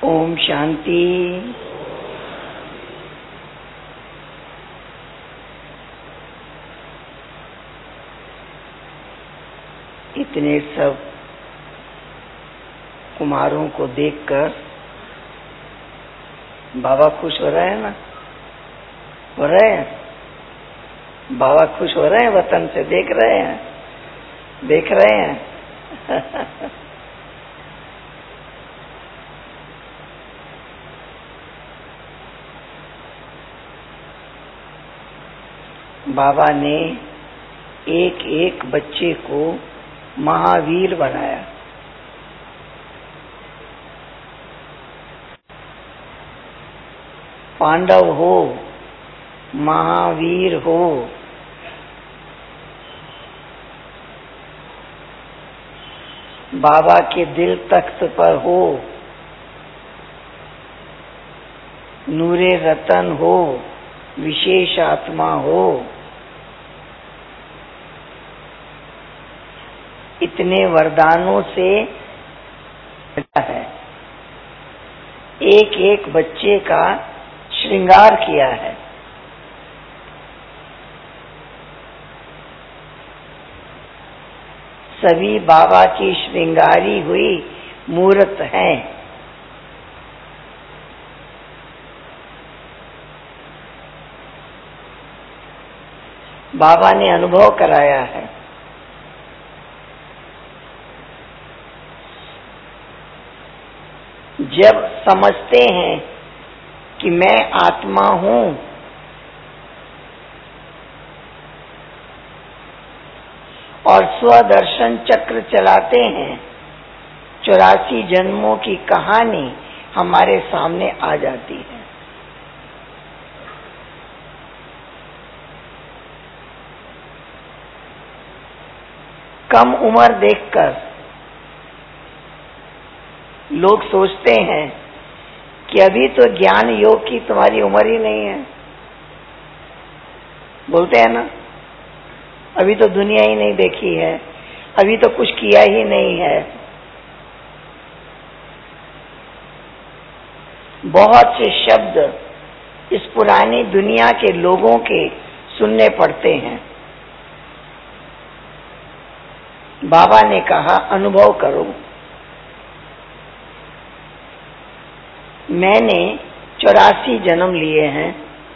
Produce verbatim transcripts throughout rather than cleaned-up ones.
ओम शांति। इतने सब कुमारों को देखकर बाबा खुश हो रहे हैं ना? हो रहे हैं? बाबा खुश हो रहे हैं? वतन से देख रहे हैं, देख रहे हैं। बाबा ने एक एक बच्चे को महावीर बनाया। पांडव हो, महावीर हो, बाबा के दिल तख्त पर हो, नूरे रतन हो, विशेष आत्मा हो, इतने वरदानों से है। एक एक बच्चे का श्रृंगार किया है। सभी बाबा की श्रृंगारी हुई मूर्त हैं। बाबा ने अनुभव कराया है। जब समझते हैं कि मैं आत्मा हूं, और स्वदर्शन चक्र चलाते हैं, चौरासी जन्मों की कहानी हमारे सामने आ जाती है। कम उम्र देखकर लोग सोचते हैं कि अभी तो ज्ञान योग की तुम्हारी उम्र ही नहीं है। बोलते हैं ना, अभी तो दुनिया ही नहीं देखी है, अभी तो कुछ किया ही नहीं है। बहुत से शब्द इस पुरानी दुनिया के लोगों के सुनने पड़ते हैं। बाबा ने कहा अनुभव करो। मैंने चौरासी जन्म लिए हैं।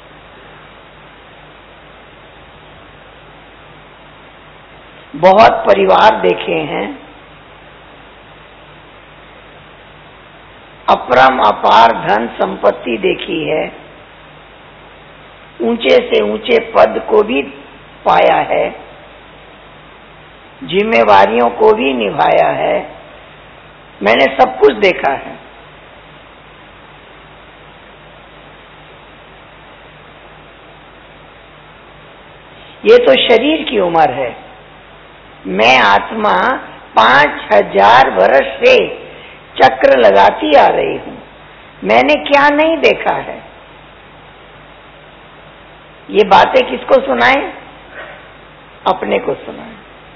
बहुत परिवार देखे हैं। अपरम अपार धन संपत्ति देखी है। ऊंचे से ऊंचे पद को भी पाया है। जिम्मेवारियों को भी निभाया है। मैंने सब कुछ देखा है। ये तो शरीर की उम्र है। मैं आत्मा पांच हजार वर्ष से चक्र लगाती आ रही हूं। मैंने क्या नहीं देखा है? ये बातें किसको सुनाएं? अपने को सुनाएं।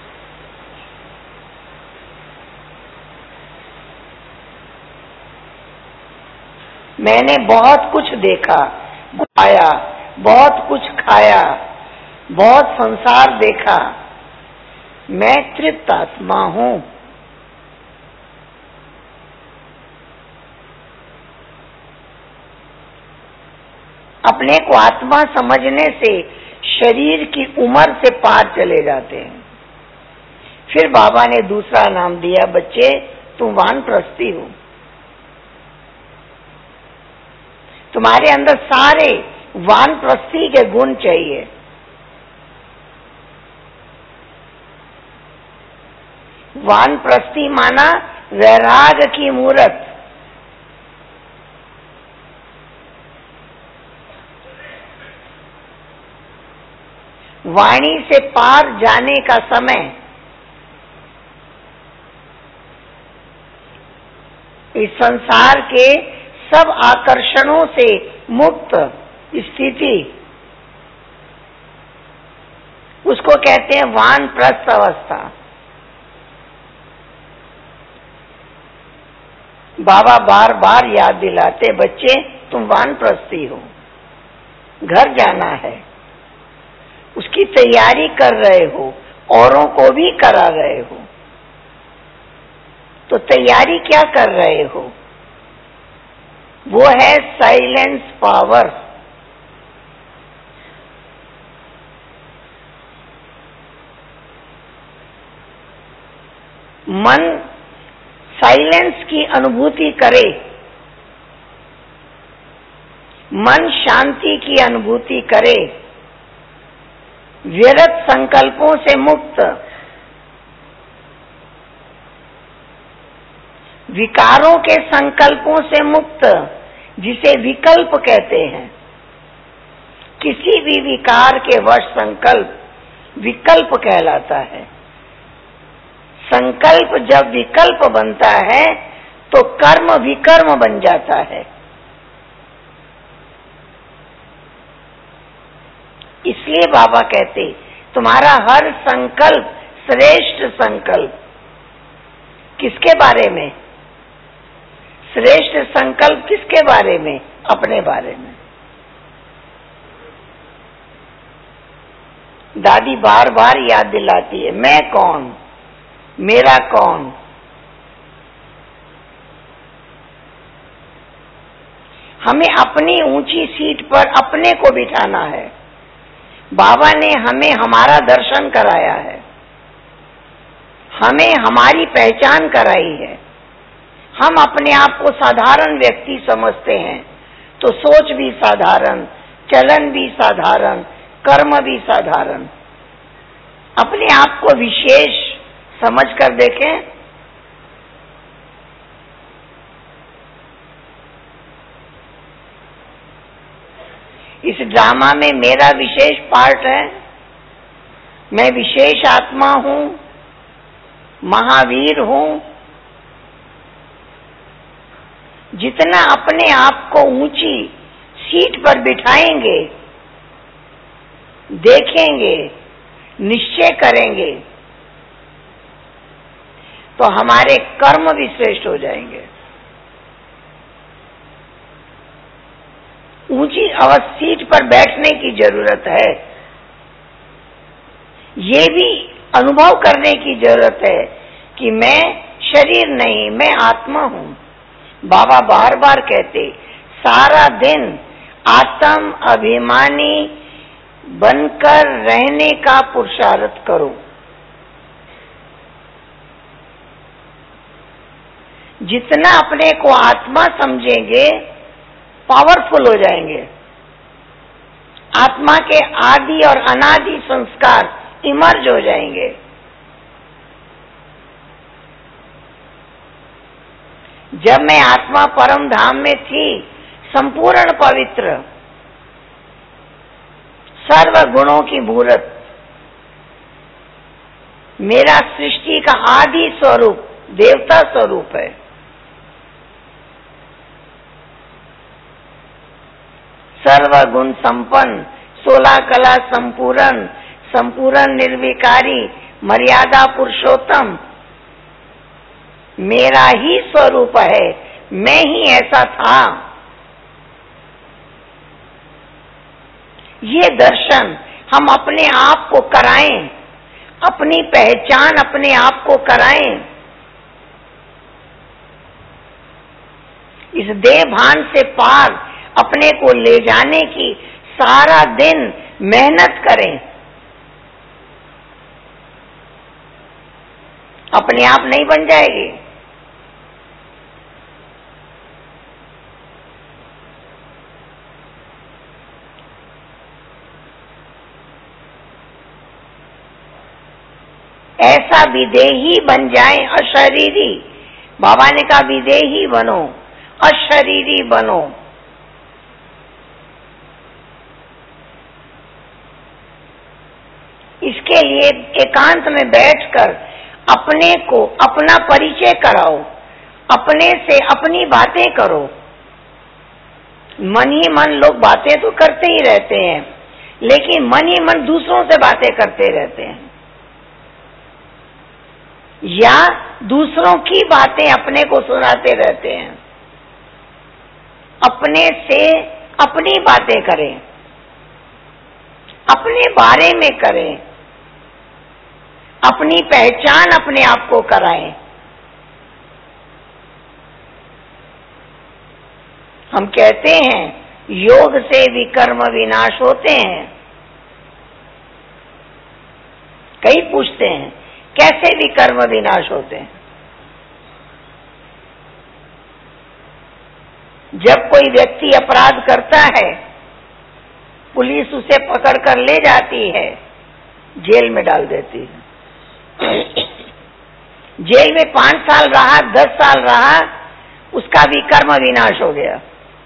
मैंने बहुत कुछ देखा, खाया, बहुत कुछ खाया, बहुत संसार देखा। मैं तृप्त आत्मा हूं। अपने को आत्मा समझने से शरीर की उम्र से पार चले जाते हैं। फिर बाबा ने दूसरा नाम दिया, बच्चे तुम वानप्रस्थी हो। तुम्हारे अंदर सारे वानप्रस्थी के गुण चाहिए। वानप्रस्थी माना वैराग की मूरत। वाणी से पार जाने का समय। इस संसार के सब आकर्षणों से मुक्त स्थिति, उसको कहते हैं वानप्रस्थ अवस्था। बाबा बार बार याद दिलाते, बच्चे तुम वानप्रस्थी हो, घर जाना है, उसकी तैयारी कर रहे हो, औरों को भी करा रहे हो। तो तैयारी क्या कर रहे हो? वो है साइलेंस पावर। मन साइलेंस की अनुभूति करे, मन शांति की अनुभूति करे, व्यर्थ संकल्पों से मुक्त, विकारों के संकल्पों से मुक्त, जिसे विकल्प कहते हैं। किसी भी विकार के वश संकल्प विकल्प कहलाता है। संकल्प जब विकल्प बनता है तो कर्म विकर्म बन जाता है। इसलिए बाबा कहते, तुम्हारा हर संकल्प श्रेष्ठ संकल्प। किसके बारे में? श्रेष्ठ संकल्प किसके बारे में? अपने बारे में। दादी बार बार याद दिलाती है, मैं कौन, मेरा कौन। हमें अपनी ऊंची सीट पर अपने को बिठाना है। बाबा ने हमें हमारा दर्शन कराया है, हमें हमारी पहचान कराई है। हम अपने आप को साधारण व्यक्ति समझते हैं तो सोच भी साधारण, चलन भी साधारण, कर्म भी साधारण। अपने आप को विशेष समझ कर देखें। इस ड्रामा में मेरा विशेष पार्ट है। मैं विशेष आत्मा हूं, महावीर हूं। जितना अपने आप को ऊंची सीट पर बिठाएंगे, देखेंगे, निश्चय करेंगे, तो हमारे कर्म भी श्रेष्ठ हो जाएंगे। ऊंची अवस्था सीट पर बैठने की जरूरत है। ये भी अनुभव करने की जरूरत है कि मैं शरीर नहीं, मैं आत्मा हूं। बाबा बार बार कहते, सारा दिन आत्म अभिमानी बनकर रहने का पुरुषार्थ करो। जितना अपने को आत्मा समझेंगे, पावरफुल हो जाएंगे। आत्मा के आदि और अनादि संस्कार इमर्ज हो जाएंगे। जब मैं आत्मा परम धाम में थी, संपूर्ण पवित्र, सर्व गुणों की मूर्त, मेरा सृष्टि का आदि स्वरूप देवता स्वरूप है। सर्व गुण संपन्न, सोलह कला संपूर्ण, संपूर्ण निर्विकारी, मर्यादा पुरुषोत्तम मेरा ही स्वरूप है। मैं ही ऐसा था। ये दर्शन हम अपने आप को कराएं, अपनी पहचान अपने आप को कराएं। इस देह भान से पार अपने को ले जाने की सारा दिन मेहनत करें। अपने आप नहीं बन जाएगी। ऐसा विदेही बन जाए, अशरीरी। बाबा ने कहा विदेही बनो, अशरीरी बनो। इसके लिए एकांत में बैठकर अपने को अपना परिचय कराओ, अपने से अपनी बातें करो। मन ही मन लोग बातें तो करते ही रहते हैं, लेकिन मन ही मन दूसरों से बातें करते रहते हैं। या दूसरों की बातें अपने को सुनाते रहते हैं। अपने से अपनी बातें करें, अपने बारे में करें, अपनी पहचान अपने आप को कराएं। हम कहते हैं योग से विकर्म विनाश होते हैं। कई पूछते हैं कैसे विकर्म विनाश होते हैं। जब कोई व्यक्ति अपराध करता है, पुलिस उसे पकड़ कर ले जाती है, जेल में डाल देती है। जेल में पांच साल रहा, दस साल रहा, उसका विकर्म विनाश हो गया।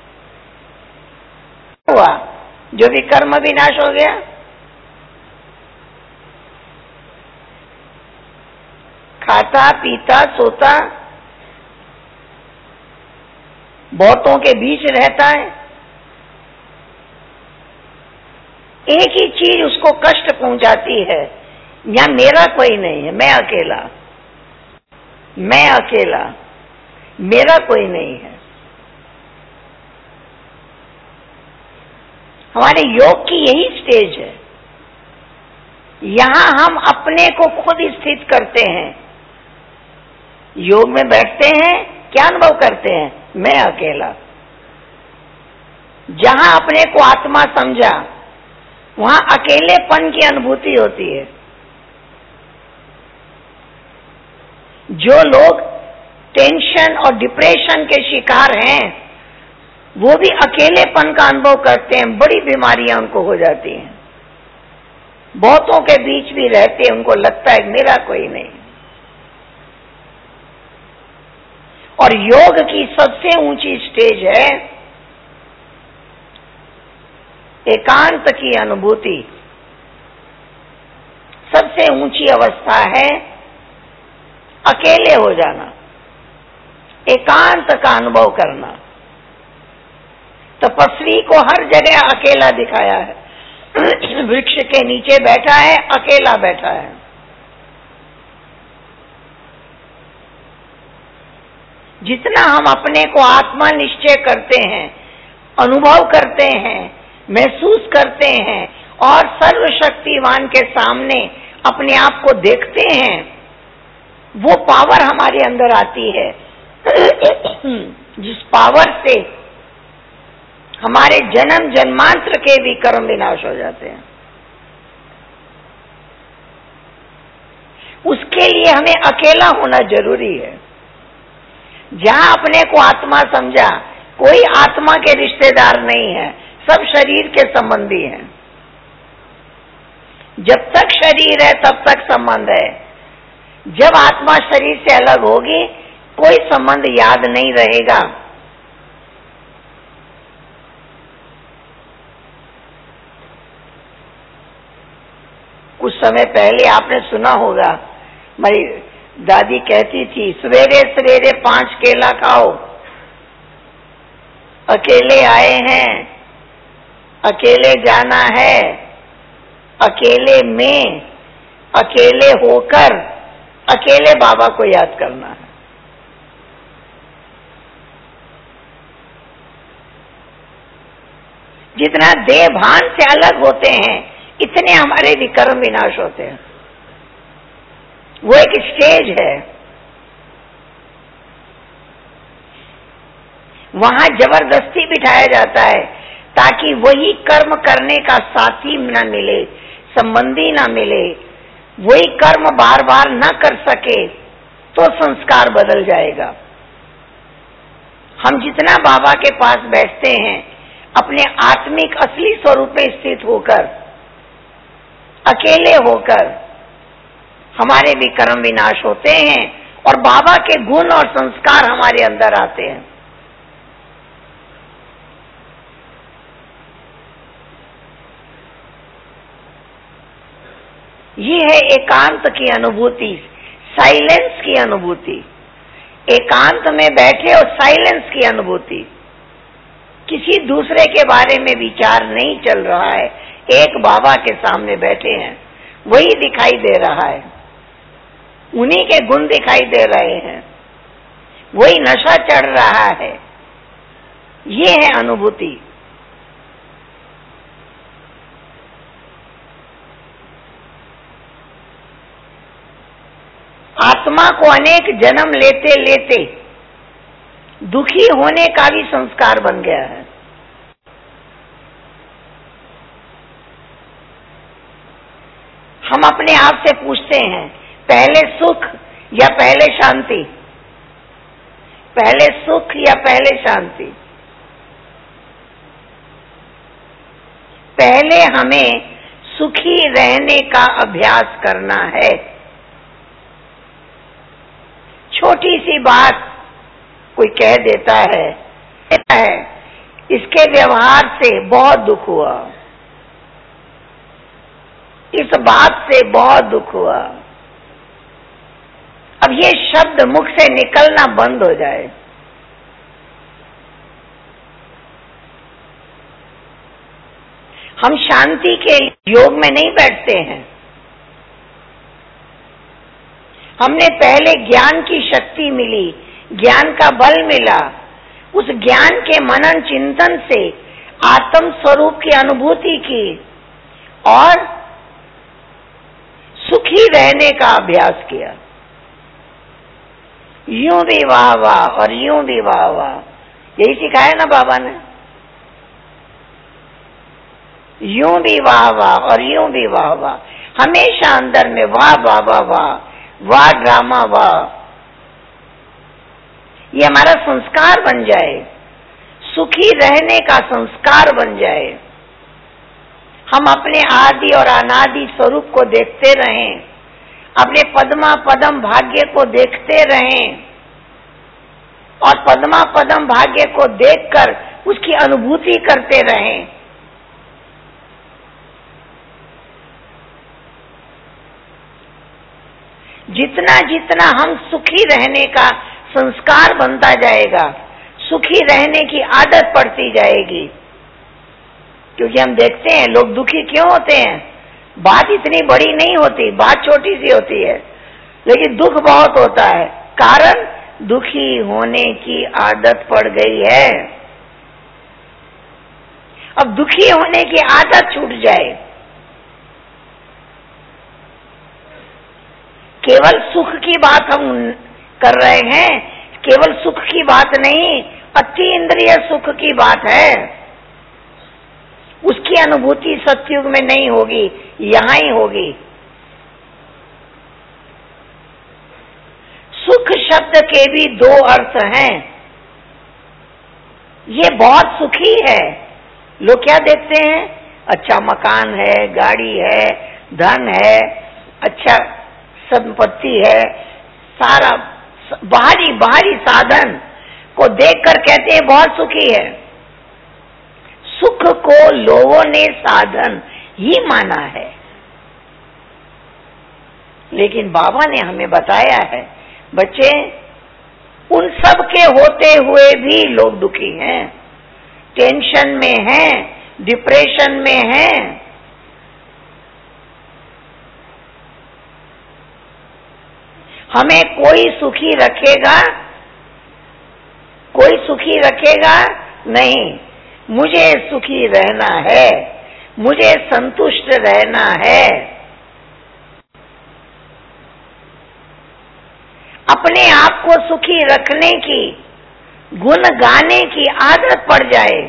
हुआ जो विकर्म विनाश हो गया, खाता पीता सोता, बहुतों के बीच रहता है, एक ही चीज उसको कष्ट पहुंचाती है, यहां मेरा कोई नहीं है, मैं अकेला, मैं अकेला, मेरा कोई नहीं है। हमारे योग की यही स्टेज है। यहां हम अपने को खुद स्थित करते हैं। योग में बैठते हैं, क्या अनुभव करते हैं? मैं अकेला। जहां अपने को आत्मा समझा, वहां अकेलेपन की अनुभूति होती है। जो लोग टेंशन और डिप्रेशन के शिकार हैं, वो भी अकेलेपन का अनुभव करते हैं, बड़ी बीमारियां उनको हो जाती हैं। बहुतों के बीच भी रहते, उनको लगता है मेरा कोई नहीं। और योग की सबसे ऊंची स्टेज है एकांत की अनुभूति। सबसे ऊंची अवस्था है अकेले हो जाना, एकांत का अनुभव करना। तपस्वी को हर जगह अकेला दिखाया है। वृक्ष के नीचे बैठा है, अकेला बैठा है। जितना हम अपने को आत्मा निश्चय करते हैं, अनुभव करते हैं, महसूस करते हैं और सर्वशक्तिवान के सामने अपने आप को देखते हैं, वो पावर हमारे अंदर आती है जिस पावर से हमारे जन्म जन्मांतर के भी कर्म विनाश हो जाते हैं। उसके लिए हमें अकेला होना जरूरी है। जहां अपने को आत्मा समझा, कोई आत्मा के रिश्तेदार नहीं है, सब शरीर के संबंधी हैं। जब तक शरीर है तब तक संबंध है। जब आत्मा शरीर से अलग होगी, कोई संबंध याद नहीं रहेगा। कुछ समय पहले आपने सुना होगा, मेरी दादी कहती थी, सवेरे सवेरे पांच केला खाओ। अकेले आए हैं, अकेले जाना है, अकेले में, अकेले होकर, अकेले बाबा को याद करना है। जितना देह भान से अलग होते हैं, इतने हमारे विकर्म विनाश होते हैं। वो एक स्टेज है। वहां जबरदस्ती बिठाया जाता है ताकि वही कर्म करने का साथी न मिले, संबंधी न मिले, वही कर्म बार बार न कर सके तो संस्कार बदल जाएगा। हम जितना बाबा के पास बैठते हैं, अपने आत्मिक असली स्वरूप में स्थित होकर, अकेले होकर, हमारे भी कर्म विनाश होते हैं और बाबा के गुण और संस्कार हमारे अंदर आते हैं। ये है एकांत की अनुभूति, साइलेंस की अनुभूति। एकांत में बैठे और साइलेंस की अनुभूति। किसी दूसरे के बारे में विचार नहीं चल रहा है, एक बाबा के सामने बैठे हैं, वही दिखाई दे रहा है। उन्हीं के गुण दिखाई दे रहे हैं, वही नशा चढ़ रहा है। ये है अनुभूति। आत्मा को अनेक जन्म लेते लेते दुखी होने का भी संस्कार बन गया है। हम अपने आप से पूछते हैं, पहले सुख या पहले शांति? पहले सुख या पहले शांति? पहले हमें सुखी रहने का अभ्यास करना है। छोटी सी बात कोई कह देता है, इसके व्यवहार से बहुत दुख हुआ, इस बात से बहुत दुख हुआ। अब ये शब्द मुख से निकलना बंद हो जाए। हम शांति के योग में नहीं बैठते हैं। हमने पहले ज्ञान की शक्ति मिली, ज्ञान का बल मिला, उस ज्ञान के मनन चिंतन से आत्म स्वरूप की अनुभूति की और सुखी रहने का अभ्यास किया। यूं भी वाह वाह और यूं भी वाह वाह, यही सिखाया ना बाबा ने। यूं भी वाह वाह और यूं भी वाह वाह, हमेशा अंदर में वाह वाह वाह वाह वाह ड्रामा वाह। ये हमारा संस्कार बन जाए, सुखी रहने का संस्कार बन जाए। हम अपने आदि और अनादि स्वरूप को देखते रहें, अपने पद्मा पदम भाग्य को देखते रहें और पद्मा पदम भाग्य को देखकर उसकी अनुभूति करते रहें। जितना जितना हम सुखी रहने का संस्कार बनता जाएगा, सुखी रहने की आदत पड़ती जाएगी। क्योंकि हम देखते हैं लोग दुखी क्यों होते हैं, बात इतनी बड़ी नहीं होती, बात छोटी सी होती है, लेकिन दुख बहुत होता है। कारण दुखी होने की आदत पड़ गई है। अब दुखी होने की आदत छूट जाए, केवल सुख की बात हम कर रहे हैं, केवल सुख की बात नहीं, अति इंद्रिय सुख की बात है। उसकी अनुभूति सतयुग में नहीं होगी, यहां ही होगी। सुख शब्द के भी दो अर्थ हैं। ये बहुत सुखी है। लोग क्या देखते हैं, अच्छा मकान है, गाड़ी है, धन है, अच्छा संपत्ति है, सारा बाहरी बाहरी साधन को देखकर कहते हैं बहुत सुखी है। सुख को लोगों ने साधन ही माना है, लेकिन बाबा ने हमें बताया है, बच्चे उन सब के होते हुए भी लोग दुखी हैं, टेंशन में हैं, डिप्रेशन में हैं। हमें कोई सुखी रखेगा, कोई सुखी रखेगा नहीं। मुझे सुखी रहना है, मुझे संतुष्ट रहना है। अपने आप को सुखी रखने की, गुण गाने की आदत पड़ जाए।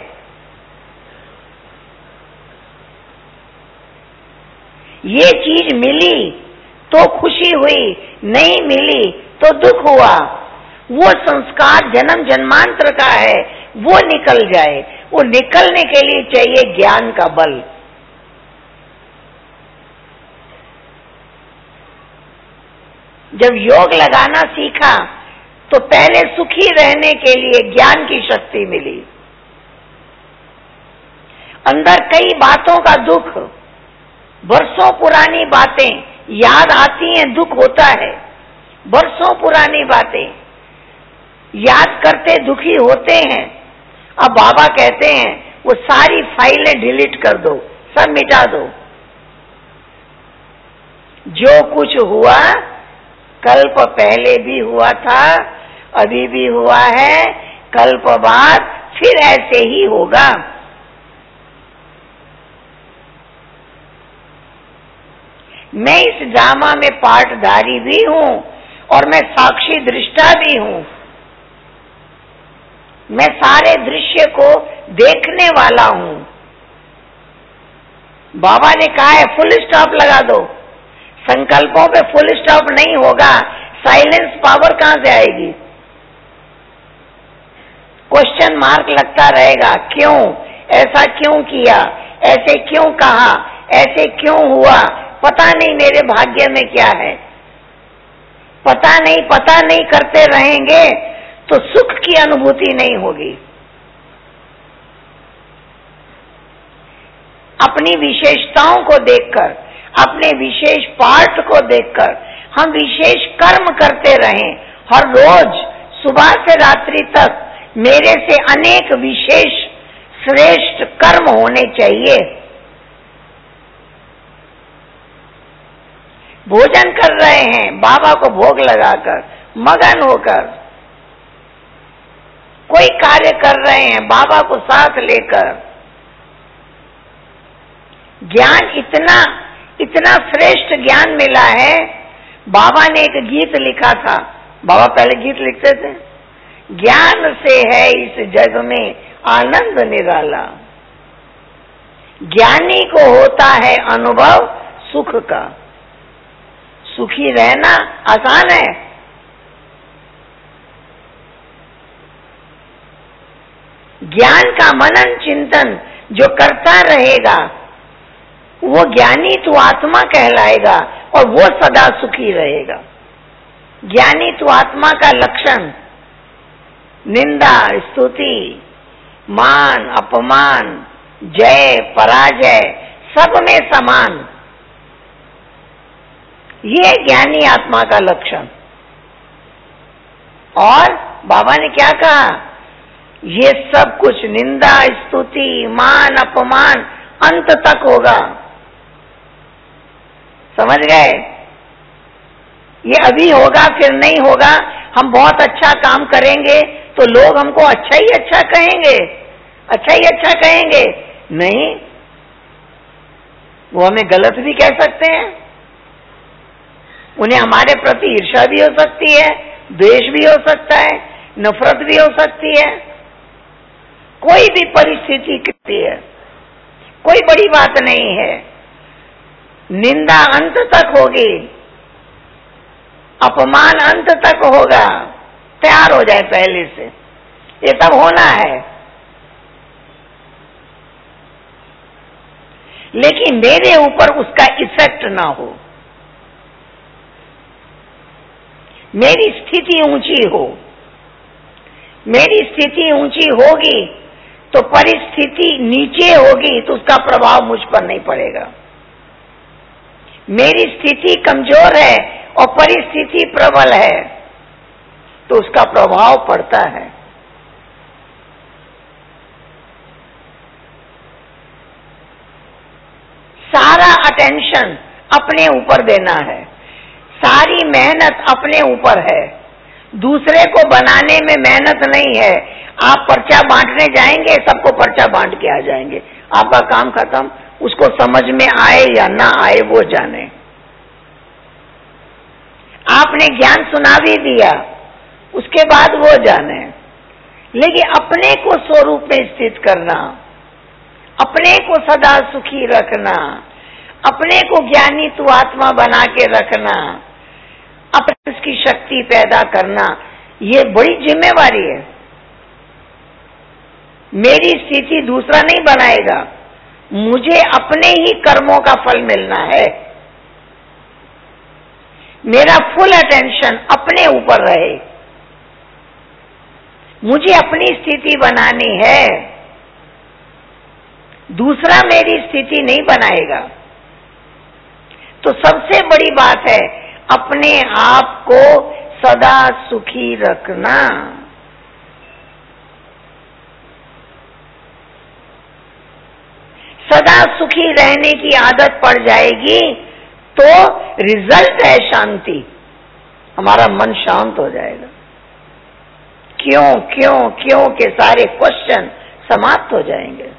ये चीज मिली तो खुशी हुई, नहीं मिली तो दुख हुआ। वो संस्कार जन्म जन्मांतर का है, वो निकल जाए। वो निकलने के लिए चाहिए ज्ञान का बल। जब योग लगाना सीखा तो पहले सुखी रहने के लिए ज्ञान की शक्ति मिली। अंदर कई बातों का दुख, बरसों पुरानी बातें याद आती हैं, दुख होता है। बरसों पुरानी बातें याद करते दुखी होते हैं। अब बाबा कहते हैं वो सारी फाइलें डिलीट कर दो, सब मिटा दो। जो कुछ हुआ कल्प पहले भी हुआ था, अभी भी हुआ है, कल्प बाद फिर ऐसे ही होगा। मैं इस ड्रामा में पार्टधारी भी हूं और मैं साक्षी दृष्टा भी हूं। मैं सारे दृश्य को देखने वाला हूं। बाबा ने कहा है फुल स्टॉप लगा दो। संकल्पों पे फुल स्टॉप नहीं होगा, साइलेंस पावर कहां से आएगी? क्वेश्चन मार्क लगता रहेगा, क्यों ऐसा, क्यों किया, ऐसे क्यों कहा, ऐसे क्यों हुआ, पता नहीं मेरे भाग्य में क्या है। पता नहीं पता नहीं करते रहेंगे तो सुख की अनुभूति नहीं होगी। अपनी विशेषताओं को देखकर, अपने विशेष पार्ट को देखकर हम विशेष कर्म करते रहें। हर रोज सुबह से रात्रि तक मेरे से अनेक विशेष श्रेष्ठ कर्म होने चाहिए। भोजन कर रहे हैं बाबा को भोग लगाकर, मगन होकर, कोई कार्य कर रहे हैं बाबा को साथ लेकर। ज्ञान इतना इतना श्रेष्ठ ज्ञान मिला है। बाबा ने एक गीत लिखा था, बाबा पहले गीत लिखते थे, ज्ञान से है इस जग में आनंद निराला, ज्ञानी को होता है अनुभव सुख का। सुखी रहना आसान है, ज्ञान का मनन चिंतन जो करता रहेगा वो ज्ञानी तो आत्मा कहलाएगा और वो सदा सुखी रहेगा। ज्ञानी तो आत्मा का लक्षण निंदा, स्तुति, मान, अपमान, जय, पराजय सब में समान, ये ज्ञानी आत्मा का लक्षण। और बाबा ने क्या कहा, ये सब कुछ निंदा, स्तुति, मान, अपमान अंत तक होगा। समझ गए? ये अभी होगा फिर नहीं होगा। हम बहुत अच्छा काम करेंगे तो लोग हमको अच्छा ही अच्छा कहेंगे, अच्छा ही अच्छा कहेंगे। नहीं, वो हमें गलत भी कह सकते हैं। उन्हें हमारे प्रति ईर्ष्या भी हो सकती है, द्वेष भी हो सकता है, नफरत भी हो सकती है। कोई भी परिस्थिति करती है, कोई बड़ी बात नहीं है। निंदा अंत तक होगी, अपमान अंत तक होगा। तैयार हो जाए पहले से, ये सब होना है। लेकिन मेरे ऊपर उसका इफेक्ट ना हो, मेरी स्थिति ऊंची हो। मेरी स्थिति ऊंची होगी तो परिस्थिति नीचे होगी तो उसका प्रभाव मुझ पर नहीं पड़ेगा। मेरी स्थिति कमजोर है और परिस्थिति प्रबल है तो उसका प्रभाव पड़ता है। सारा अटेंशन अपने ऊपर देना है, सारी मेहनत अपने ऊपर है, दूसरे को बनाने में मेहनत नहीं है। आप पर्चा बांटने जाएंगे, सबको पर्चा बांट के आ जाएंगे, आपका काम खत्म। उसको समझ में आए या ना आए वो जाने। आपने ज्ञान सुना भी दिया, उसके बाद वो जाने। लेकिन अपने को स्वरूप में स्थित करना, अपने को सदा सुखी रखना, अपने को ज्ञानी तू आत्मा बना के रखना, अपने उसकी शक्ति पैदा करना, ये बड़ी जिम्मेवारी है। मेरी स्थिति दूसरा नहीं बनाएगा, मुझे अपने ही कर्मों का फल मिलना है। मेरा फुल अटेंशन अपने ऊपर रहे, मुझे अपनी स्थिति बनानी है, दूसरा मेरी स्थिति नहीं बनाएगा। तो सबसे बड़ी बात है अपने आप को सदा सुखी रखना। सदा सुखी रहने की आदत पड़ जाएगी तो रिजल्ट है शांति। हमारा मन शांत हो जाएगा। क्यों क्यों क्यों के सारे क्वेश्चन समाप्त हो जाएंगे।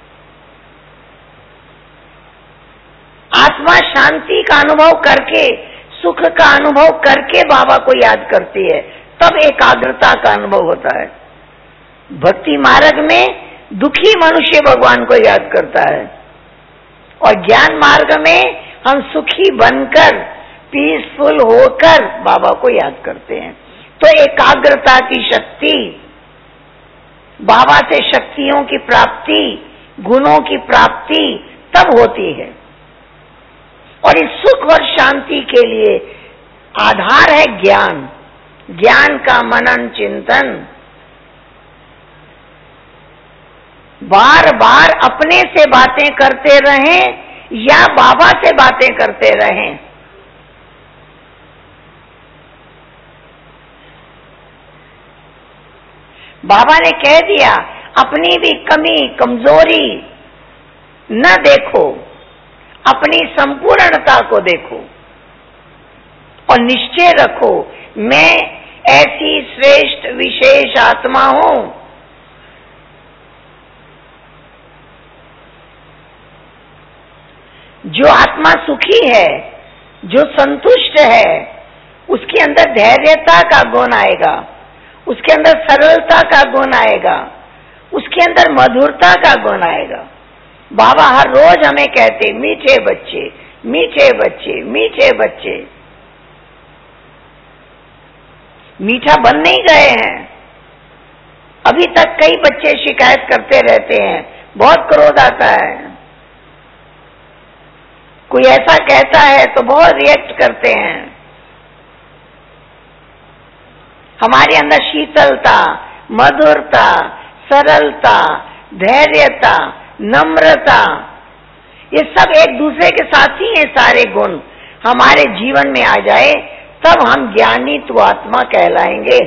आत्मा शांति का अनुभव करके, सुख का अनुभव करके बाबा को याद करती है, तब एकाग्रता का अनुभव होता है। भक्ति मार्ग में दुखी मनुष्य भगवान को याद करता है और ज्ञान मार्ग में हम सुखी बनकर, पीसफुल होकर बाबा को याद करते हैं। तो एकाग्रता की शक्ति, बाबा से शक्तियों की प्राप्ति, गुणों की प्राप्ति तब होती है। और इस सुख और शांति के लिए आधार है ज्ञान। ज्ञान का मनन चिंतन, बार बार अपने से बातें करते रहें या बाबा से बातें करते रहें। बाबा ने कह दिया अपनी भी कमी कमजोरी न देखो, अपनी संपूर्णता को देखो और निश्चय रखो मैं ऐसी श्रेष्ठ विशेष आत्मा हूं। जो आत्मा सुखी है, जो संतुष्ट है, उसके अंदर धैर्यता का गुण आएगा, उसके अंदर सरलता का गुण आएगा, उसके अंदर मधुरता का गुण आएगा। बाबा हर रोज हमें कहते मीठे बच्चे, मीठे बच्चे, मीठे बच्चे। मीठा बन नहीं गए हैं। अभी तक कई बच्चे शिकायत करते रहते हैं, बहुत क्रोध आता है, कोई ऐसा कहता है तो बहुत रिएक्ट करते हैं। हमारे अंदर शीतलता, मधुरता, सरलता, धैर्यता, नम्रता, ये सब एक दूसरे के साथ ही ये सारे गुण हमारे जीवन में आ जाए, तब हम ज्ञानी तो आत्मा कहलाएंगे।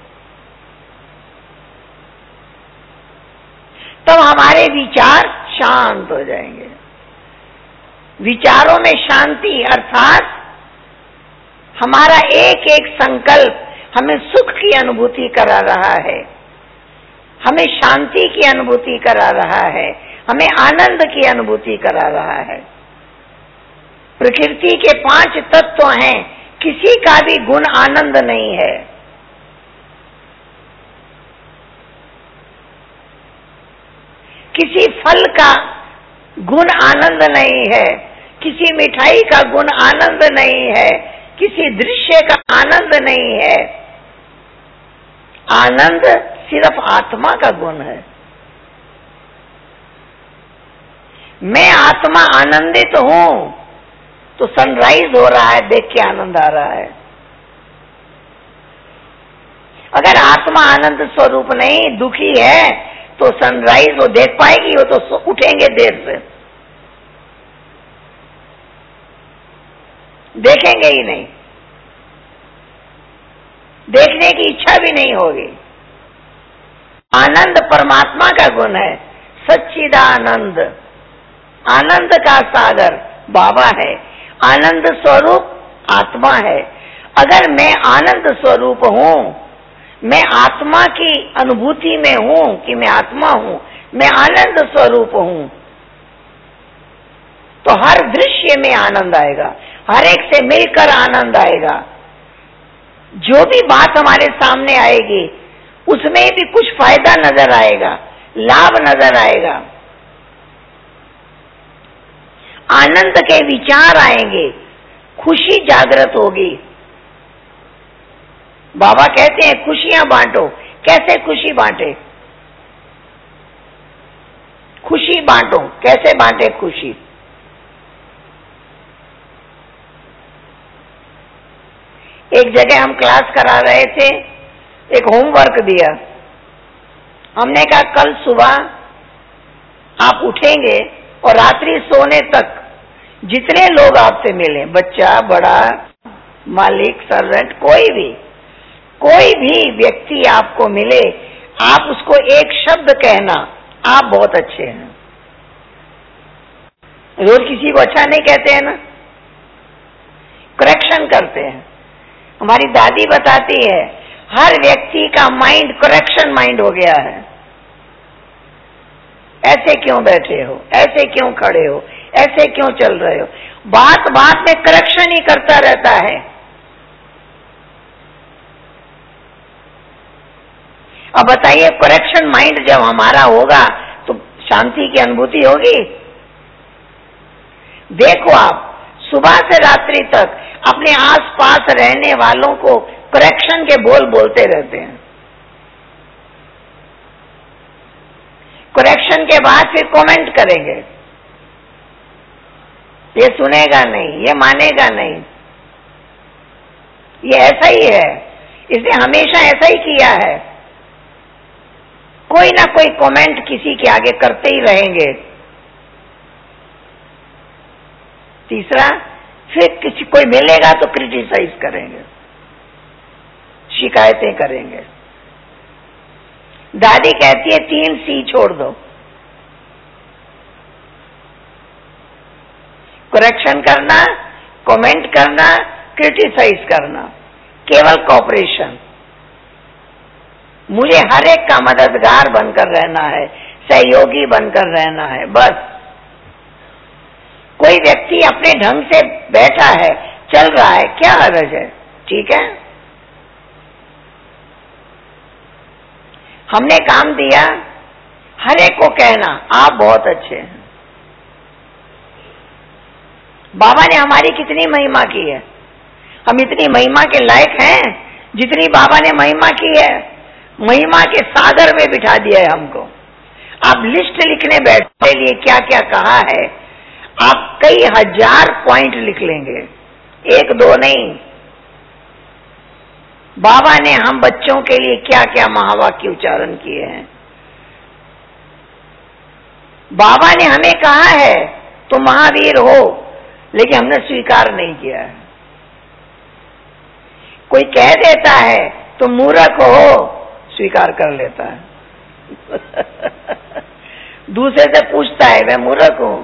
तब हमारे विचार शांत हो जाएंगे। विचारों में शांति अर्थात हमारा एक एक संकल्प हमें सुख की अनुभूति करा रहा है, हमें शांति की अनुभूति करा रहा है, हमें आनंद की अनुभूति करा रहा है। प्रकृति के पांच तत्व हैं, किसी का भी गुण आनंद नहीं है। किसी फल का गुण आनंद नहीं है, किसी मिठाई का गुण आनंद नहीं है, किसी दृश्य का आनंद नहीं है। आनंद सिर्फ आत्मा का गुण है। मैं आत्मा आनंदित हूं तो सनराइज हो रहा है, देख के आनंद आ रहा है। अगर आत्मा आनंद स्वरूप नहीं, दुखी है, तो सनराइज वो देख पाएगी? वो तो उठेंगे देर से, देखेंगे ही नहीं, देखने की इच्छा भी नहीं होगी। आनंद परमात्मा का गुण है, सच्चिदानंद, आनंद का सागर बाबा है, आनंद स्वरूप आत्मा है। अगर मैं आनंद स्वरूप हूं, मैं आत्मा की अनुभूति में हूं कि मैं आत्मा हूं, मैं आनंद स्वरूप हूं, तो हर दृश्य में आनंद आएगा, हर एक से मिलकर आनंद आएगा। जो भी बात हमारे सामने आएगी उसमें भी कुछ फायदा नजर आएगा, लाभ नजर आएगा, आनंद के विचार आएंगे, खुशी जागृत होगी। बाबा कहते हैं खुशियां बांटो। कैसे खुशी बांटे? खुशी बांटो, कैसे बांटे खुशी? एक जगह हम क्लास करा रहे थे, एक होमवर्क दिया। हमने कहा कल सुबह आप उठेंगे और रात्रि सोने तक जितने लोग आपसे मिले, बच्चा, बड़ा, मालिक, सर्वेंट, कोई भी कोई भी व्यक्ति आपको मिले, आप उसको एक शब्द कहना, आप बहुत अच्छे हैं। रोज किसी को अच्छा नहीं कहते हैं ना, करेक्शन करते हैं। हमारी दादी बताती है, हर व्यक्ति का माइंड करेक्शन माइंड हो गया है। ऐसे क्यों बैठे हो, ऐसे क्यों खड़े हो, ऐसे क्यों चल रहे हो, बात बात में करेक्शन ही करता रहता है। अब बताइए, करेक्शन माइंड जब हमारा होगा तो शांति की अनुभूति होगी? देखो, आप सुबह से रात्रि तक अपने आसपास रहने वालों को करेक्शन के बोल बोलते रहते हैं। करेक्शन के बाद फिर कमेंट करेंगे, ये सुनेगा नहीं, ये मानेगा नहीं, ये ऐसा ही है, इसने हमेशा ऐसा ही किया है। कोई ना कोई कमेंट किसी के आगे करते ही रहेंगे। तीसरा, फिर किसी कोई मिलेगा तो क्रिटिसाइज करेंगे, शिकायतें करेंगे। दादी कहती है तीन सी छोड़ दो, करेक्शन करना, कमेंट करना, क्रिटिसाइज करना, केवल कॉपरेशन। मुझे हर एक का मददगार बनकर रहना है, सहयोगी बनकर रहना है, बस। कोई व्यक्ति अपने ढंग से बैठा है, चल रहा है, क्या हर्ज है? ठीक है, हमने काम दिया, हर एक को कहना आप बहुत अच्छे हैं। बाबा ने हमारी कितनी महिमा की है, हम इतनी महिमा के लायक हैं जितनी बाबा ने महिमा की है। महिमा के सागर में बिठा दिया है हमको। आप लिस्ट लिखने बैठने लिए क्या क्या कहा है, आप कई हजार पॉइंट लिख लेंगे, एक दो नहीं। बाबा ने हम बच्चों के लिए क्या क्या महावाक्य उच्चारण किए हैं। बाबा ने हमें कहा है तुम महावीर हो, लेकिन हमने स्वीकार नहीं किया है। कोई कह देता है तुम मूर्ख हो, स्वीकार कर लेता है। दूसरे से पूछता है मैं मूर्ख हूं,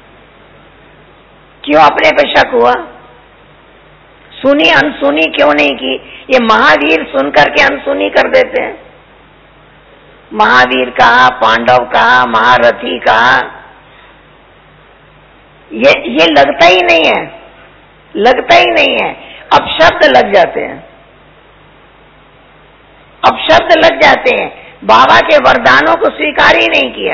क्यों अपने पे शक हुआ? सुनी अनसुनी क्यों नहीं की? ये महावीर सुन करके अनसुनी कर देते हैं। महावीर कहा, पांडव कहा, महारथी कहा, ये ये लगता ही नहीं है, लगता ही नहीं है। अब शब्द लग जाते हैं, अब शब्द लग जाते हैं। बाबा के वरदानों को स्वीकार ही नहीं किया,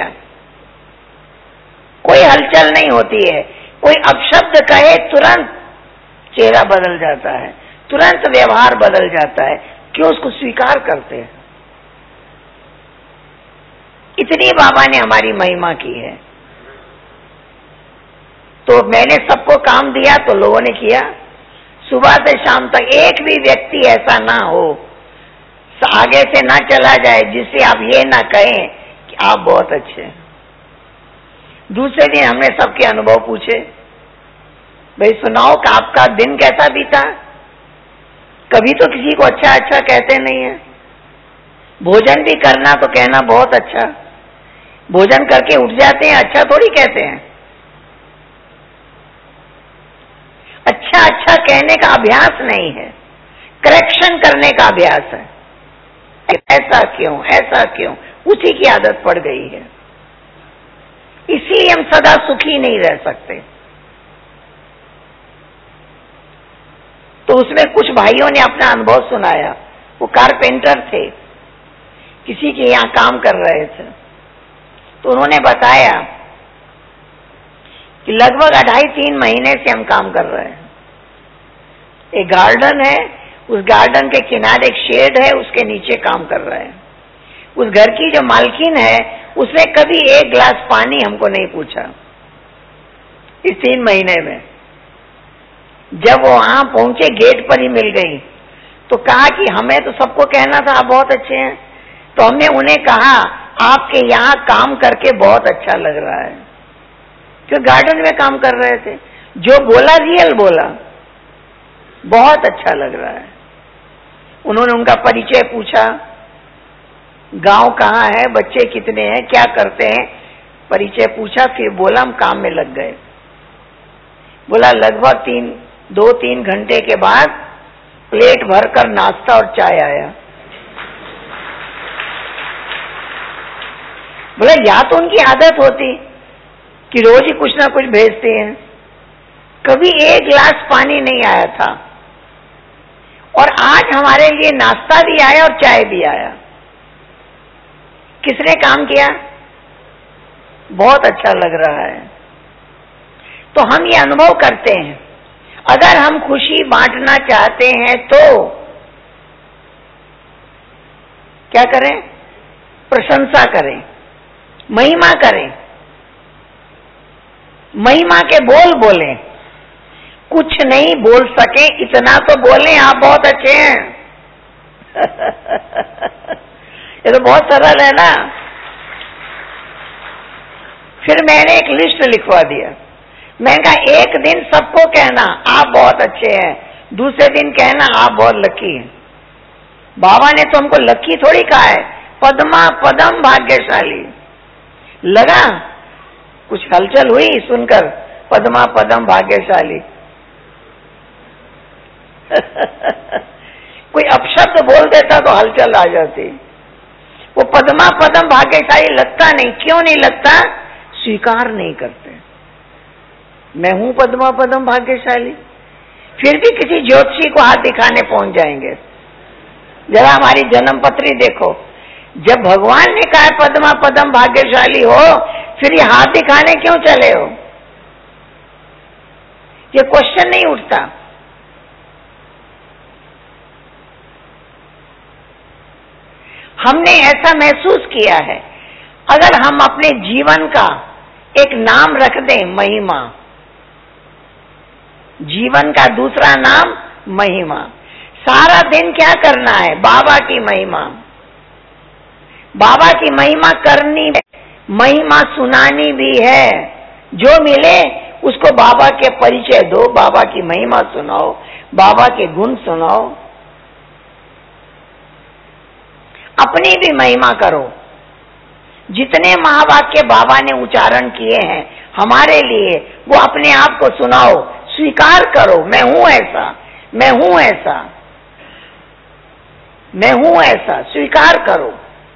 कोई हलचल नहीं होती है। कोई अपशब्द कहे तुरंत चेहरा बदल जाता है, तुरंत व्यवहार बदल जाता है। क्यों? उसको स्वीकार करते हैं। इतनी बाबा ने हमारी महिमा की है। तो मैंने सबको काम दिया तो लोगों ने किया। सुबह से शाम तक एक भी व्यक्ति ऐसा ना हो, आगे से ना चला जाए जिससे आप ये ना कहें कि आप बहुत अच्छे हैं। दूसरे दिन हमने सबके अनुभव पूछे, भाई सुनाओ कि आपका दिन कैसा बीता। कभी तो किसी को अच्छा अच्छा कहते नहीं है। भोजन भी करना तो कहना बहुत अच्छा, भोजन करके उठ जाते हैं, अच्छा थोड़ी कहते हैं। अच्छा अच्छा कहने का अभ्यास नहीं है, करेक्शन करने का अभ्यास है। ऐसा क्यों, ऐसा क्यों, उसी की आदत पड़ गई है। इसीलिए हम सदा सुखी नहीं रह सकते। तो उसमें कुछ भाइयों ने अपना अनुभव सुनाया। वो कारपेंटर थे, किसी के यहाँ काम कर रहे थे। तो उन्होंने बताया कि लगभग अढ़ाई तीन महीने से हम काम कर रहे हैं। एक गार्डन है, उस गार्डन के किनारे एक शेड है, उसके नीचे काम कर रहे हैं। उस घर की जो मालकिन है उसने कभी एक गिलास पानी हमको नहीं पूछा इस तीन महीने में। जब वो वहां पहुंचे, गेट पर ही मिल गई, तो कहा कि हमें तो सबको कहना था आप बहुत अच्छे हैं। तो हमने उन्हें कहा आपके यहाँ काम करके बहुत अच्छा लग रहा है, क्यों गार्डन में काम कर रहे थे। जो बोला रियल बोला, बहुत अच्छा लग रहा है। उन्होंने उनका परिचय पूछा, गांव कहाँ है, बच्चे कितने हैं, क्या करते हैं, परिचय पूछा। फिर बोला हम काम में लग गए। बोला लगभग तीन दो तीन घंटे के बाद प्लेट भरकर नाश्ता और चाय आया। बोला या तो उनकी आदत होती कि रोज ही कुछ ना कुछ भेजते हैं, कभी एक गिलास पानी नहीं आया था, और आज हमारे लिए नाश्ता भी आया और चाय भी आया। किसने काम किया? बहुत अच्छा लग रहा है। तो हम ये अनुभव करते हैं, अगर हम खुशी बांटना चाहते हैं तो क्या करें? प्रशंसा करें, महिमा करें, महिमा के बोल बोलें। कुछ नहीं बोल सके इतना तो बोलें, आप बहुत अच्छे हैं। ये तो बहुत सरल है ना। फिर मैंने एक लिस्ट लिखवा दिया। मैंने कहा एक दिन सबको कहना आप बहुत अच्छे हैं, दूसरे दिन कहना आप बहुत लकी हैं। बाबा ने तो हमको लकी थोड़ी कहा है, पद्मा पदम भाग्यशाली। लगा कुछ हलचल हुई सुनकर, पद्मा पदम भाग्यशाली। कोई अपशब्द बोल देता तो हलचल आ जाती। वो पद्मा पदम भाग्यशाली लगता नहीं। क्यों नहीं लगता? स्वीकार नहीं करते। मैं हूं पद्मा पदम भाग्यशाली, फिर भी किसी ज्योतिषी को हाथ दिखाने पहुंच जाएंगे। जरा हमारी जन्म पत्री देखो, जब भगवान ने कहा पद्मा पदम भाग्यशाली हो, फिर ये हाथ दिखाने क्यों चले हो? ये क्वेश्चन नहीं उठता। हमने ऐसा महसूस किया है, अगर हम अपने जीवन का एक नाम रख दें, महिमा, जीवन का दूसरा नाम महिमा। सारा दिन क्या करना है? बाबा की महिमा। बाबा की महिमा करनी है, महिमा सुनानी भी है। जो मिले उसको बाबा के परिचय दो, बाबा की महिमा सुनाओ, बाबा के गुण सुनाओ, अपनी भी महिमा करो। जितने महावाक्य बाबा ने उच्चारण किए हैं हमारे लिए, वो अपने आप को सुनाओ, स्वीकार करो, मैं हूं ऐसा, मैं हूं ऐसा, मैं हूं ऐसा, स्वीकार करो।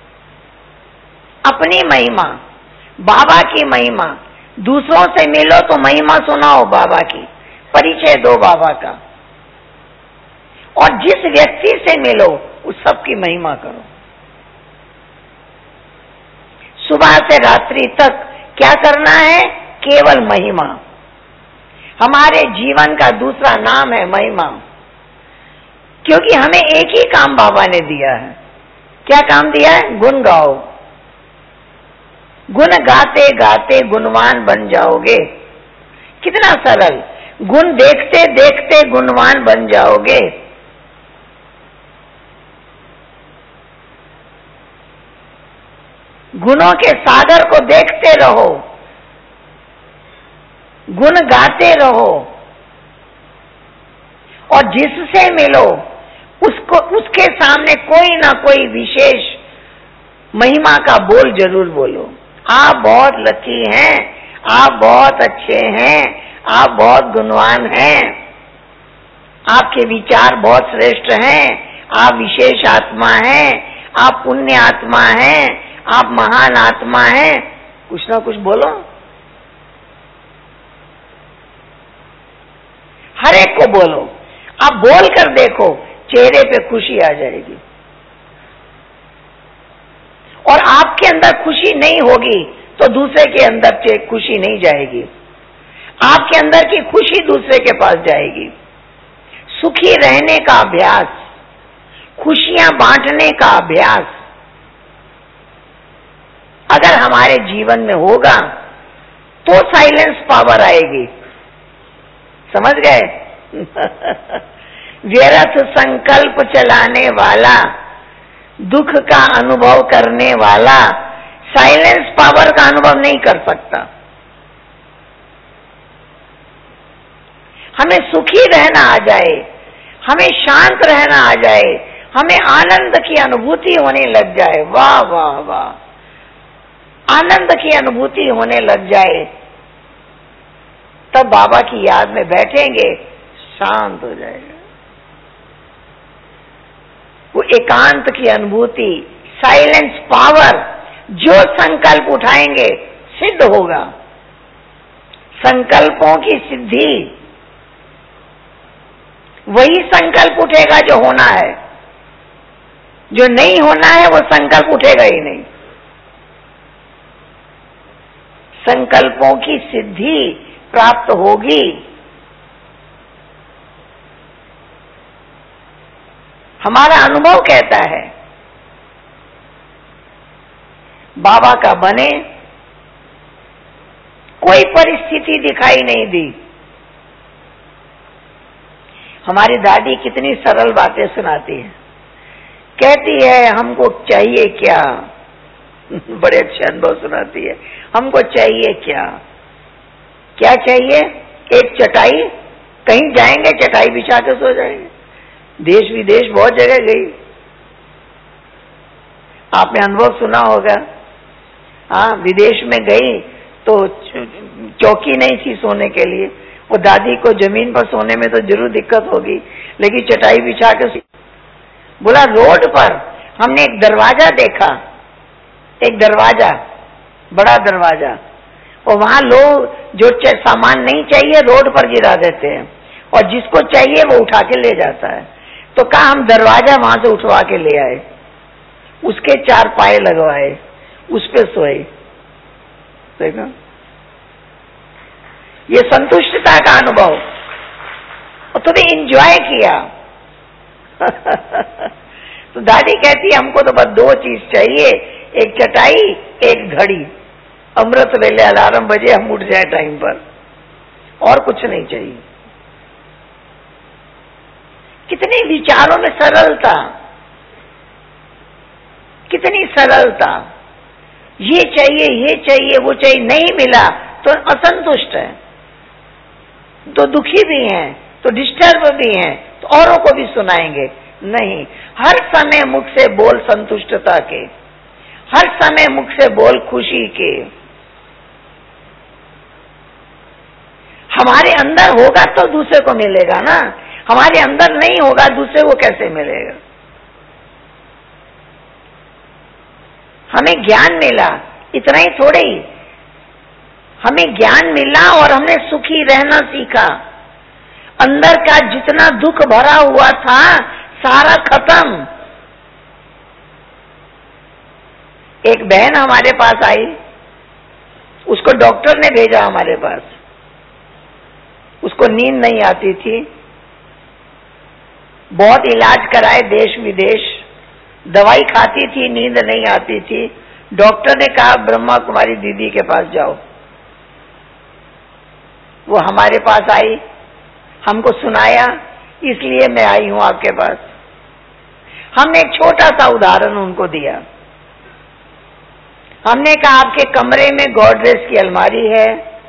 अपनी महिमा, बाबा की महिमा। दूसरों से मिलो तो महिमा सुनाओ बाबा की, परिचय दो बाबा का, और जिस व्यक्ति से मिलो उस सबकी महिमा करो। सुबह से रात्रि तक क्या करना है? केवल महिमा। हमारे जीवन का दूसरा नाम है महिमा, क्योंकि हमें एक ही काम बाबा ने दिया है। क्या काम दिया है? गुण गाओ। गुण गाते गाते गुणवान बन जाओगे। कितना सरल। गुण देखते देखते गुणवान बन जाओगे। गुणों के सागर को देखते रहो, गुण गाते रहो, और जिससे मिलो उसको, उसके सामने कोई ना कोई विशेष महिमा का बोल जरूर बोलो। आप बहुत लकी हैं, आप बहुत अच्छे हैं, आप बहुत गुणवान हैं, आपके विचार बहुत श्रेष्ठ हैं, आप विशेष आत्मा हैं, आप पुण्य आत्मा हैं, आप महान आत्मा हैं। कुछ ना कुछ बोलो। हर एक को बोलो। आप बोल कर देखो, चेहरे पे खुशी आ जाएगी। और आपके अंदर खुशी नहीं होगी तो दूसरे के अंदर खुशी नहीं जाएगी। आपके अंदर की खुशी दूसरे के पास जाएगी। सुखी रहने का अभ्यास, खुशियां बांटने का अभ्यास अगर हमारे जीवन में होगा तो साइलेंस पावर आएगी। समझ गए? व्यर्थ संकल्प चलाने वाला, दुख का अनुभव करने वाला साइलेंस पावर का अनुभव नहीं कर सकता। हमें सुखी रहना आ जाए, हमें शांत रहना आ जाए, हमें आनंद की अनुभूति होने लग जाए, वाह वाह वाह, आनंद की अनुभूति होने लग जाए, तब बाबा की याद में बैठेंगे, शांत हो जाएगा। वो एकांत की अनुभूति, साइलेंस पावर, जो संकल्प उठाएंगे सिद्ध होगा। संकल्पों की सिद्धि, वही संकल्प उठेगा जो होना है। जो नहीं होना है वो संकल्प उठेगा ही नहीं। संकल्पों की सिद्धि प्राप्त होगी। हमारा अनुभव कहता है बाबा का बने, कोई परिस्थिति दिखाई नहीं दी। हमारी दादी कितनी सरल बातें सुनाती है, कहती है हमको चाहिए क्या, बड़े अच्छे अनुभव सुनाती है। हमको चाहिए क्या, क्या चाहिए? एक चटाई, कहीं जाएंगे चटाई बिछा के सो जाएंगे। देश विदेश बहुत जगह गई, आपने अनुभव सुना होगा। हाँ, विदेश में गई तो चौकी नहीं थी सोने के लिए, वो दादी को जमीन पर सोने में तो जरूर दिक्कत होगी, लेकिन चटाई बिछा के, बोला रोड पर हमने एक दरवाजा देखा, एक दरवाजा, बड़ा दरवाजा, और वहां लोग जो सामान नहीं चाहिए रोड पर गिरा देते हैं, और जिसको चाहिए वो उठा के ले जाता है। तो कहा हम दरवाजा वहां से उठवा के ले आए, उसके चार पाए लगवाए, उस पे सोए। देखा, ये संतुष्टता का अनुभव, और तुमने एंजॉय किया। तो दादी कहती है हमको तो बस दो चीज चाहिए, एक चटाई, एक घड़ी, अमृत वेले अलार्म बजे हम उठ जाए टाइम पर, और कुछ नहीं चाहिए। कितने विचारों में सरलता, कितनी सरलता। ये चाहिए, ये चाहिए, वो चाहिए, नहीं मिला तो असंतुष्ट है, तो दुखी भी हैं, तो डिस्टर्ब भी हैं, तो औरों को भी सुनाएंगे। नहीं, हर समय मुख से बोल संतुष्टता के, हर समय मुख से बोल खुशी के। हमारे अंदर होगा तो दूसरे को मिलेगा ना, हमारे अंदर नहीं होगा दूसरे को कैसे मिलेगा? हमें ज्ञान मिला, इतना ही थोड़े ही, हमें ज्ञान मिला और हमने सुखी रहना सीखा। अंदर का जितना दुख भरा हुआ था सारा खत्म। एक बहन हमारे पास आई, उसको डॉक्टर ने भेजा हमारे पास, उसको नींद नहीं आती थी, बहुत इलाज कराए देश विदेश, दवाई खाती थी, नींद नहीं आती थी। डॉक्टर ने कहा ब्रह्मा कुमारी दीदी के पास जाओ। वो हमारे पास आई, हमको सुनाया, इसलिए मैं आई हूं आपके पास। हमने एक छोटा सा उदाहरण उनको दिया। हमने कहा आपके कमरे में गॉडरेज की अलमारी है,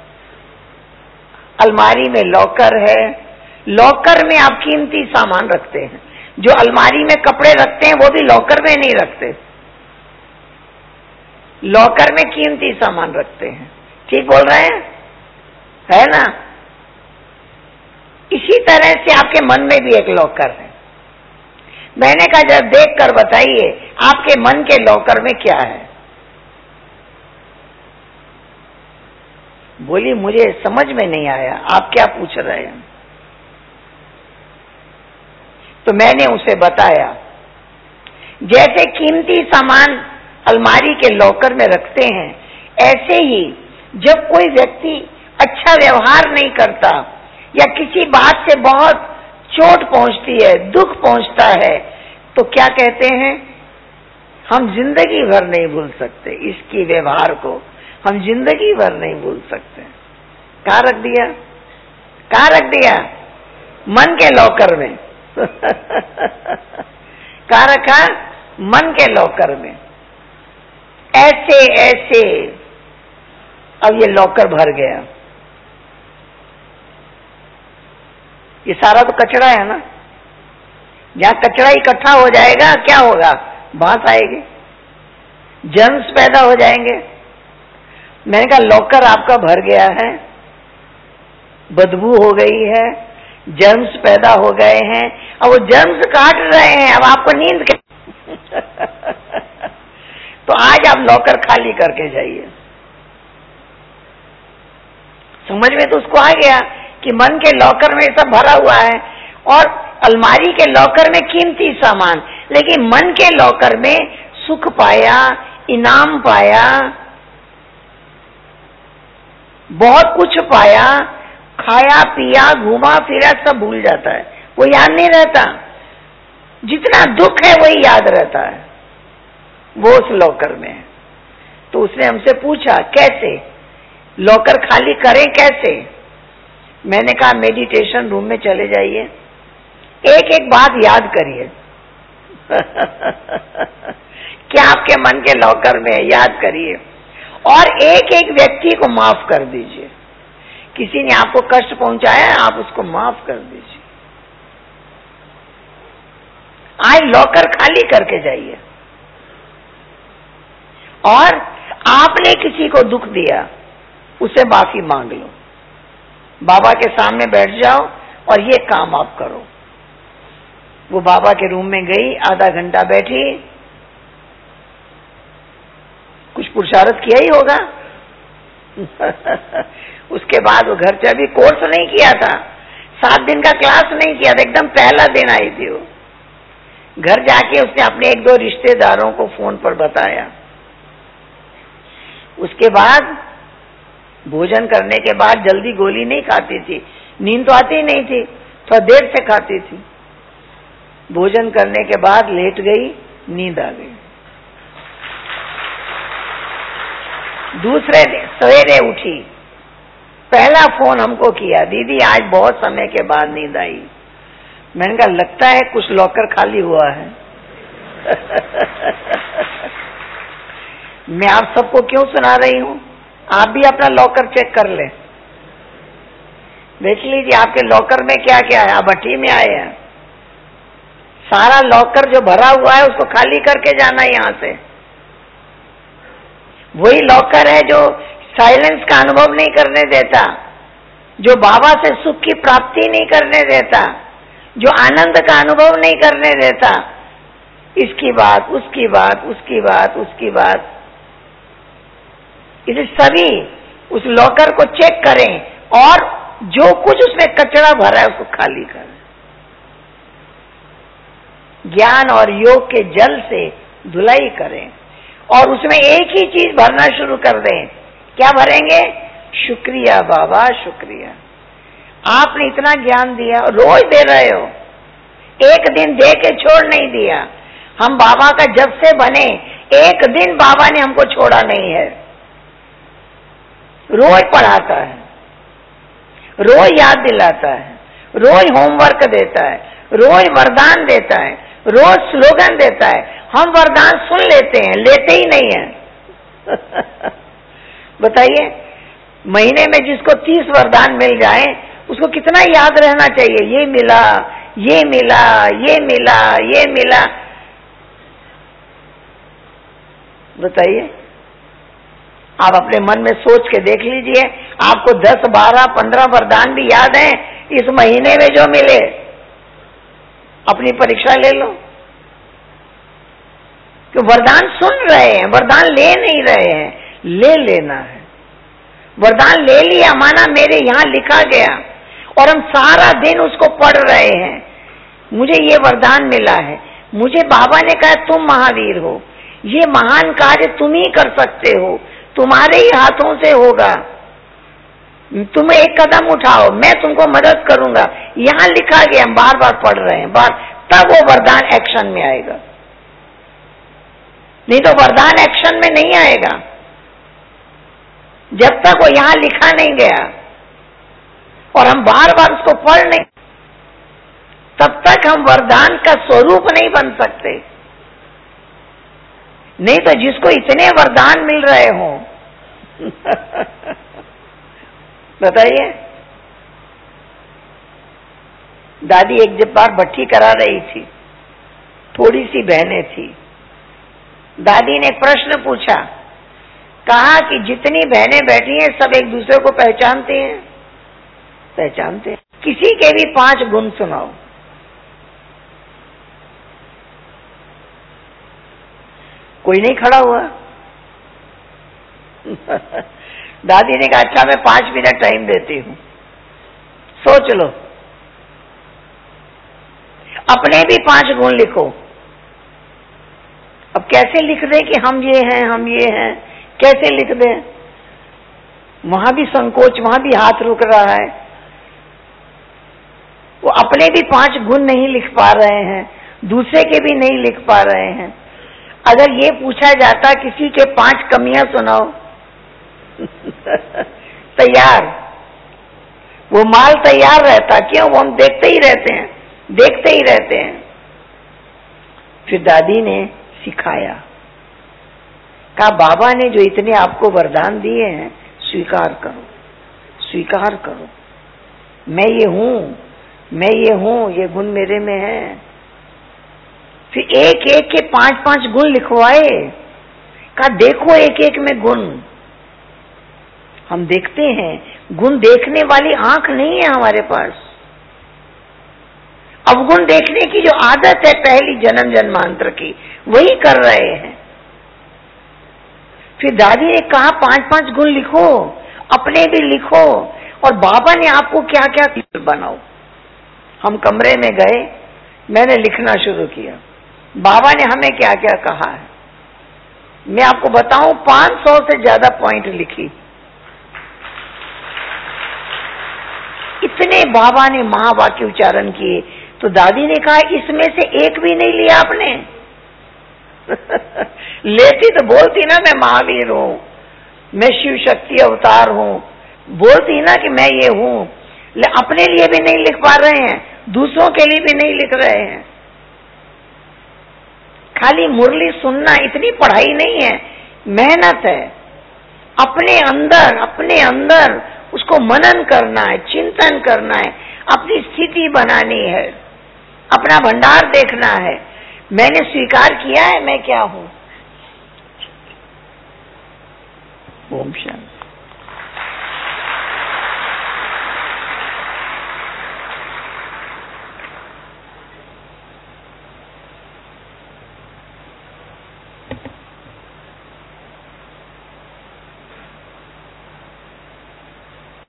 अलमारी में लॉकर है, लॉकर में आप कीमती सामान रखते हैं। जो अलमारी में कपड़े रखते हैं वो भी लॉकर में नहीं रखते, लॉकर में कीमती सामान रखते हैं। ठीक बोल रहे हैं, है ना? इसी तरह से आपके मन में भी एक लॉकर है। मैंने कहा जरा देख कर बताइए आपके मन के लॉकर में क्या है। बोली मुझे समझ में नहीं आया, आप क्या पूछ रहे हैं? तो मैंने उसे बताया, जैसे कीमती सामान अलमारी के लॉकर में रखते हैं, ऐसे ही जब कोई व्यक्ति अच्छा व्यवहार नहीं करता या किसी बात से बहुत चोट पहुंचती है, दुख पहुंचता है, तो क्या कहते हैं, हम जिंदगी भर नहीं भूल सकते इसकी व्यवहार को, हम जिंदगी भर नहीं भूल सकते। कहाँ रख दिया? कहाँ रख दिया? मन के लॉकर में। कहाँ रखा? मन के लॉकर में। ऐसे ऐसे अब ये लॉकर भर गया। ये सारा तो कचरा है ना, जहां कचरा इकट्ठा हो जाएगा क्या होगा? बांस आएगी, जर्म्स पैदा हो जाएंगे। मैंने कहा लॉकर आपका भर गया है, बदबू हो गई है, जर्म्स पैदा हो गए हैं, अब वो जर्म्स काट रहे हैं, अब आपको नींद के तो आज आप लॉकर खाली करके जाइए। समझ में तो उसको आ गया कि मन के लॉकर में सब भरा हुआ है, और अलमारी के लॉकर में कीमती सामान, लेकिन मन के लॉकर में सुख पाया, इनाम पाया, बहुत कुछ पाया, खाया पिया घूमा फिरा, सब भूल जाता है, वो याद नहीं रहता। जितना दुख है वही याद रहता है, वो उस लॉकर में है। तो उसने हमसे पूछा कैसे लॉकर खाली करें, कैसे? मैंने कहा मेडिटेशन रूम में चले जाइए, एक एक बात याद करिए क्या आपके मन के लॉकर में है, याद करिए, और एक एक व्यक्ति को माफ कर दीजिए। किसी ने आपको कष्ट पहुंचाया है, आप उसको माफ कर दीजिए। आज लॉकर खाली करके जाइए, और आपने किसी को दुख दिया उसे माफी मांग लो, बाबा के सामने बैठ जाओ और ये काम आप करो। वो बाबा के रूम में गई, आधा घंटा बैठी, कुछ पुरुषार्थ किया ही होगा उसके बाद वो घर से, अभी कोर्स नहीं किया था, सात दिन का क्लास नहीं किया था, एकदम पहला दिन आई थी वो। घर जाके उसने अपने एक दो रिश्तेदारों को फोन पर बताया। उसके बाद भोजन करने के बाद जल्दी गोली नहीं खाती थी, नींद तो आती नहीं थी, थोड़ा देर से खाती थी। भोजन करने के बाद लेट गई, नींद आ गई। दूसरे दिन सवेरे उठी, पहला फोन हमको किया, दीदी आज बहुत समय के बाद नींद आई। मैंने कहा लगता है कुछ लॉकर खाली हुआ है मैं आप सबको क्यों सुना रही हूं, आप भी अपना लॉकर चेक कर ले, देख लीजिए आपके लॉकर में क्या क्या है। आप भट्टी में आए हैं, सारा लॉकर जो भरा हुआ है उसको खाली करके जाना है यहां से। वही लॉकर है जो साइलेंस का अनुभव नहीं करने देता, जो बाबा से सुख की प्राप्ति नहीं करने देता, जो आनंद का अनुभव नहीं करने देता। इसकी बात, उसकी बात, उसकी बात, उसकी बात, इसे सभी उस लॉकर को चेक करें, और जो कुछ उसमें कचरा भरा है उसको खाली करें। ज्ञान और योग के जल से धुलाई करें, और उसमें एक ही चीज भरना शुरू कर दें। क्या भरेंगे? शुक्रिया बाबा, शुक्रिया, आपने इतना ज्ञान दिया, रोज दे रहे हो, एक दिन दे के छोड़ नहीं दिया। हम बाबा का जब से बने, एक दिन बाबा ने हमको छोड़ा नहीं है। रोज पढ़ाता है, रोज याद दिलाता है, रोज होमवर्क देता है, रोज वरदान देता है, रोज स्लोगन देता है। हम वरदान सुन लेते हैं, लेते ही नहीं है बताइए, महीने में जिसको तीस वरदान मिल जाए उसको कितना याद रहना चाहिए, ये मिला, ये मिला, ये मिला, ये मिला। बताइए, आप अपने मन में सोच के देख लीजिए, आपको दस बारह पंद्रह वरदान भी याद हैं इस महीने में जो मिले। अपनी परीक्षा ले लो, कि वरदान सुन रहे हैं, वरदान ले नहीं रहे हैं, ले लेना है। वरदान ले लिया, माना मेरे यहाँ लिखा गया, और हम सारा दिन उसको पढ़ रहे हैं। मुझे ये वरदान मिला है, मुझे बाबा ने कहा तुम महावीर हो, ये महान कार्य तुम ही कर सकते हो, तुम्हारे ही हाथों से होगा, तुम एक कदम उठाओ, मैं तुमको मदद करूंगा। यहाँ लिखा गया, हम बार बार पढ़ रहे हैं, बार, तब वो वरदान एक्शन में आएगा, नहीं तो वरदान एक्शन में नहीं आएगा जब तक वो यहाँ लिखा नहीं गया और हम बार बार उसको पढ़ नहीं, तब तक हम वरदान का स्वरूप नहीं बन सकते। नहीं तो जिसको इतने वरदान मिल रहे हों बताइए, दादी एक जब बार भट्टी करा रही थी, थोड़ी सी बहनें थी, दादी ने प्रश्न पूछा, कहा कि जितनी बहनें बैठी हैं सब एक दूसरे को पहचानते हैं? पहचानते हैं। किसी के भी पांच गुण सुनाओ। कोई नहीं खड़ा हुआ। दादी ने कहा अच्छा मैं पांच मिनट टाइम देती हूं, सोच लो, अपने भी पांच गुण लिखो। अब कैसे लिख दें कि हम ये हैं, हम ये हैं, कैसे लिख दें? वहां भी संकोच, वहां भी हाथ रुक रहा है। वो अपने भी पांच गुण नहीं लिख पा रहे हैं, दूसरे के भी नहीं लिख पा रहे हैं। अगर ये पूछा जाता किसी के पांच कमियां सुनाओ, तैयार, वो माल तैयार रहता। क्यों? वो हम देखते ही रहते हैं, देखते ही रहते हैं। फिर दादी ने सिखाया, कहा बाबा ने जो इतने आपको वरदान दिए हैं स्वीकार करो, स्वीकार करो। मैं ये हूं, मैं ये हूं, ये गुण मेरे में है। फिर एक एक के पांच पांच गुण लिखवाए। कहा देखो एक एक में गुण। हम देखते हैं, गुण देखने वाली आंख नहीं है हमारे पास। अवगुण देखने की जो आदत है पहली जन्म जन्मांतर की, वही कर रहे हैं। फिर दादी ने कहा पांच पांच गुण लिखो, अपने भी लिखो, और बाबा ने आपको क्या क्या बनाओ। हम कमरे में गए, मैंने लिखना शुरू किया। बाबा ने हमें क्या क्या कहा है मैं आपको बताऊं, पांच सौ से ज्यादा पॉइंट लिखी। इतने बाबा ने महावाक्य उच्चारण किए। तो दादी ने कहा इसमें से एक भी नहीं लिया आपने? लेती तो बोलती ना मैं महावीर हूं, मैं शिव शक्ति अवतार हूं, बोलती ना कि मैं ये हूं। अपने लिए भी नहीं लिख पा रहे हैं, दूसरों के लिए भी नहीं लिख रहे हैं। खाली मुरली सुनना इतनी पढ़ाई नहीं है, मेहनत है। अपने अंदर, अपने अंदर उसको मनन करना है, चिंतन करना है, अपनी स्थिति बनानी है, अपना भंडार देखना है। मैंने स्वीकार किया है मैं क्या हूं। ओम शांति।